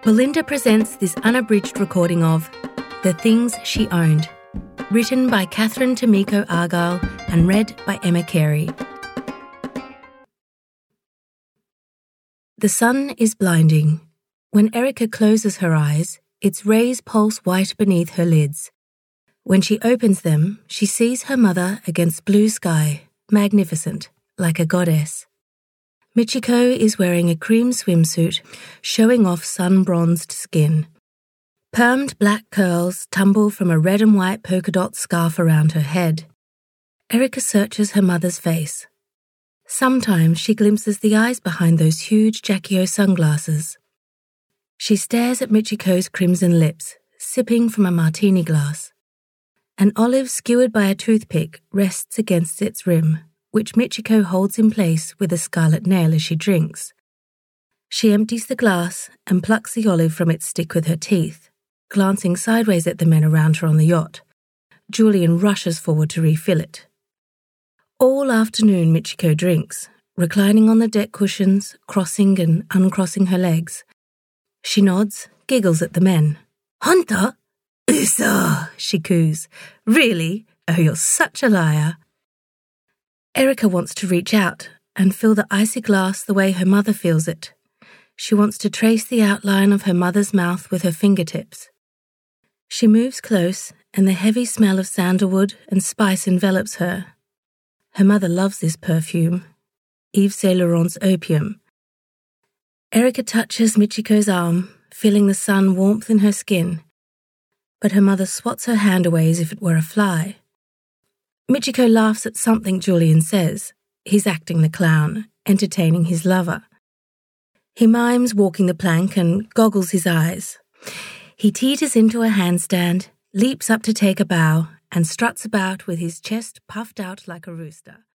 Belinda presents this unabridged recording of The Things She Owned, written by Catherine Tomiko Argyle and read by Emma Carey. The sun is blinding. When Erica closes her eyes, its rays pulse white beneath her lids. When she opens them, she sees her mother against blue sky, magnificent, like a goddess. Michiko is wearing a cream swimsuit, showing off sun-bronzed skin. Permed black curls tumble from a red and white polka dot scarf around her head. Erica searches her mother's face. Sometimes she glimpses the eyes behind those huge Jackie O sunglasses. She stares at Michiko's crimson lips, sipping from a martini glass. An olive skewered by a toothpick rests against its rim, which Michiko holds in place with a scarlet nail as she drinks. She empties the glass and plucks the olive from its stick with her teeth, glancing sideways at the men around her on the yacht. Julian rushes forward to refill it. All afternoon Michiko drinks, reclining on the deck cushions, crossing and uncrossing her legs. She nods, giggles at the men. "Hunter? Uso," she coos. "Really? Oh, you're such a liar." Erica wants to reach out and feel the icy glass the way her mother feels it. She wants to trace the outline of her mother's mouth with her fingertips. She moves close, and the heavy smell of sandalwood and spice envelops her. Her mother loves this perfume, Yves Saint Laurent's opium. Erica touches Michiko's arm, feeling the sun warmth in her skin, but her mother swats her hand away as if it were a fly. Michiko laughs at something Julian says. He's acting the clown, entertaining his lover. He mimes walking the plank and goggles his eyes. He teeters into a handstand, leaps up to take a bow, and struts about with his chest puffed out like a rooster.